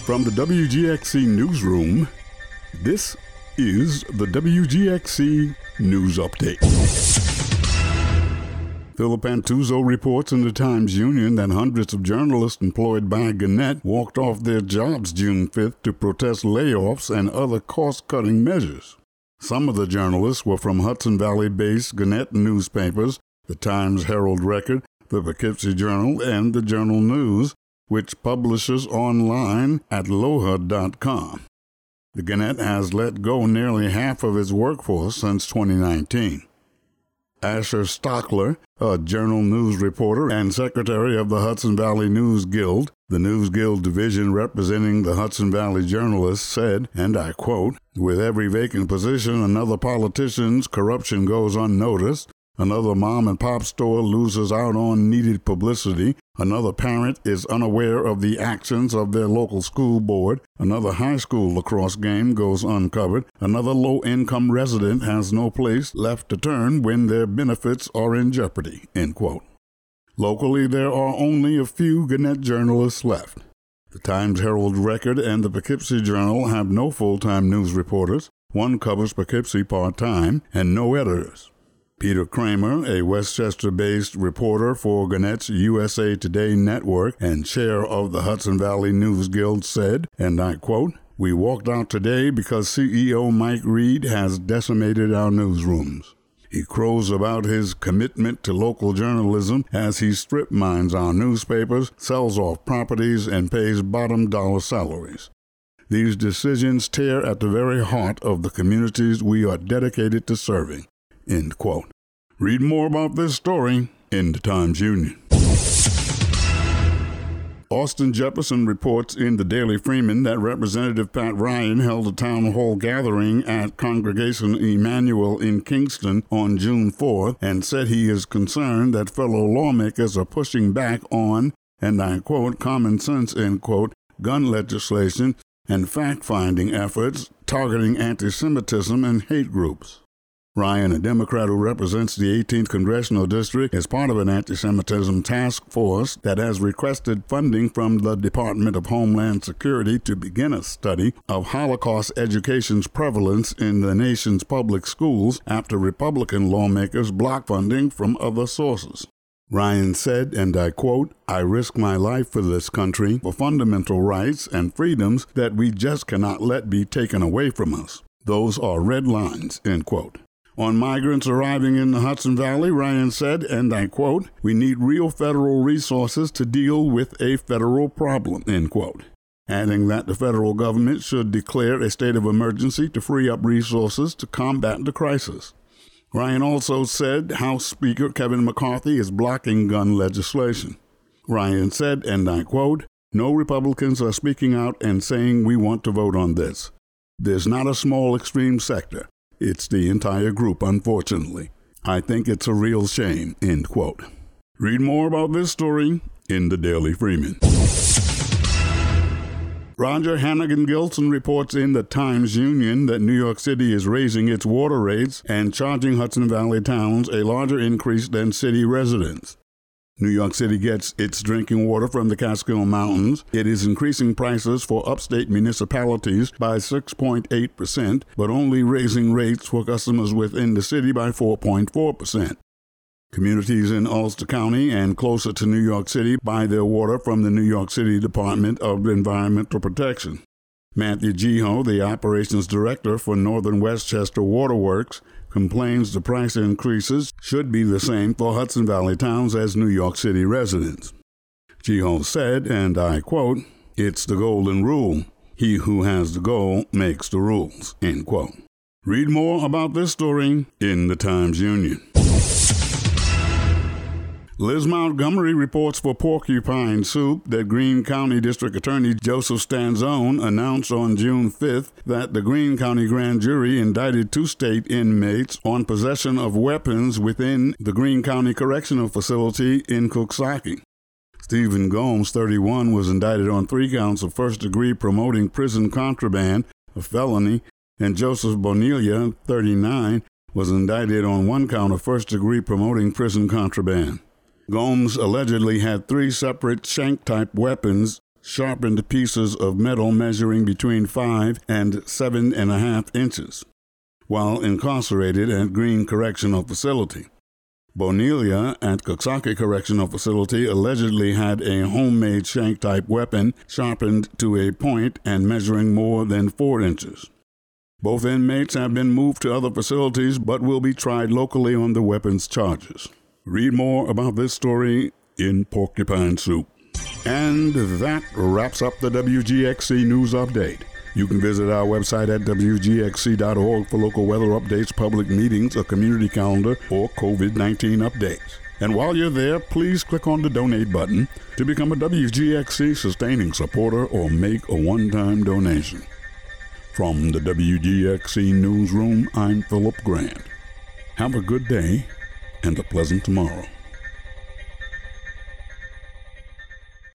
From the WGXC Newsroom, this is the WGXC News Update. Philip Antuzzo reports in the Times-Union that hundreds of journalists employed by Gannett walked off their jobs June 5th to protest layoffs and other cost-cutting measures. Some of the journalists were from Hudson Valley-based Gannett newspapers, the Times-Herald-Record, the Poughkeepsie Journal, and the Journal News, which publishes online at lohud.com. The Gannett has let go nearly half of its workforce since 2019. Asher Stockler, a Journal News reporter and secretary of the Hudson Valley News Guild, the News Guild division representing the Hudson Valley journalists, said, and I quote, "With every vacant position, another politician's corruption goes unnoticed. Another mom-and-pop store loses out on needed publicity. Another parent is unaware of the actions of their local school board. Another high school lacrosse game goes uncovered. Another low-income resident has no place left to turn when their benefits are in jeopardy." End quote. Locally, there are only a few Gannett journalists left. The Times-Herald-Record and the Poughkeepsie Journal have no full-time news reporters. One covers Poughkeepsie part-time, and no editors. Peter Kramer, a Westchester-based reporter for Gannett's USA Today network and chair of the Hudson Valley News Guild, said, and I quote, "We walked out today because CEO Mike Reed has decimated our newsrooms. He crows about his commitment to local journalism as he strip mines our newspapers, sells off properties, and pays bottom-dollar salaries. These decisions tear at the very heart of the communities we are dedicated to serving." End quote. Read more about this story in the Times-Union. Austin Jefferson reports in the Daily Freeman that Representative Pat Ryan held a town hall gathering at Congregation Emmanuel in Kingston on June 4th and said he is concerned that fellow lawmakers are pushing back on, and I quote, "common sense," end quote, gun legislation and fact-finding efforts targeting anti-Semitism and hate groups. Ryan, a Democrat who represents the 18th Congressional District, is part of an anti-Semitism task force that has requested funding from the Department of Homeland Security to begin a study of Holocaust education's prevalence in the nation's public schools after Republican lawmakers blocked funding from other sources. Ryan said, and I quote, "I risk my life for this country, for fundamental rights and freedoms that we just cannot let be taken away from us. Those are red lines," end quote. On migrants arriving in the Hudson Valley, Ryan said, and I quote, "We need real federal resources to deal with a federal problem," end quote, adding that the federal government should declare a state of emergency to free up resources to combat the crisis. Ryan also said House Speaker Kevin McCarthy is blocking gun legislation. Ryan said, and I quote, "No Republicans are speaking out and saying we want to vote on this. There's not a small extreme sector. It's the entire group, unfortunately. I think it's a real shame," end quote. Read more about this story in the Daily Freeman. Roger Hannigan-Gilson reports in the Times-Union that New York City is raising its water rates and charging Hudson Valley towns a larger increase than city residents. New York City gets its drinking water from the Catskill Mountains. It is increasing prices for upstate municipalities by 6.8%, but only raising rates for customers within the city by 4.4%. Communities in Ulster County and closer to New York City buy their water from the New York City Department of Environmental Protection. Matthew Geho, the operations director for Northern Westchester Waterworks, complains the price increases should be the same for Hudson Valley towns as New York City residents. Geho said, and I quote, "It's the golden rule. He who has the goal makes the rules," end quote. Read more about this story in the Times-Union. Liz Montgomery reports for Porcupine Soup that Greene County District Attorney Joseph Stanzone announced on June 5th that the Greene County Grand Jury indicted 2 state inmates on possession of weapons within the Greene County Correctional Facility in Coxsackie. Stephen Gomes, 31, was indicted on 3 counts of first-degree promoting prison contraband, a felony, and Joseph Bonilla, 39, was indicted on 1 count of first-degree promoting prison contraband. Gomes allegedly had 3 separate shank-type weapons sharpened pieces of metal measuring between 5 and 7.5 inches, while incarcerated at Green Correctional Facility. Bonelia at Coxsackie Correctional Facility allegedly had a homemade shank-type weapon sharpened to a point and measuring more than 4 inches. Both inmates have been moved to other facilities but will be tried locally on the weapons charges. Read more about this story in Porcupine Soup. And that wraps up the WGXC News Update. You can visit our website at wgxc.org for local weather updates, public meetings, a community calendar, or COVID-19 updates. And while you're there, please click on the donate button to become a WGXC sustaining supporter or make a one-time donation. From the WGXC Newsroom, I'm Philip Grant. Have a good day and a pleasant tomorrow.